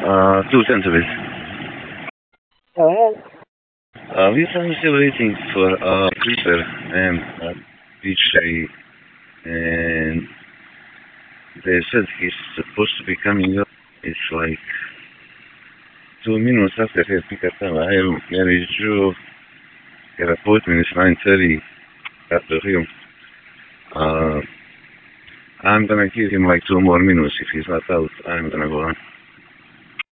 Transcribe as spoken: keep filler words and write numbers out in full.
Uh, two centimeters. Alright. Uh, we're still waiting for a creeper and a D J, and they said he's supposed to be coming up. It's like two minutes after he picked up time. I am Mary Joe. Her appointment is nine thirty after him. Uh, I'm gonna give him like two more minutes. If he's not out, I'm gonna go on.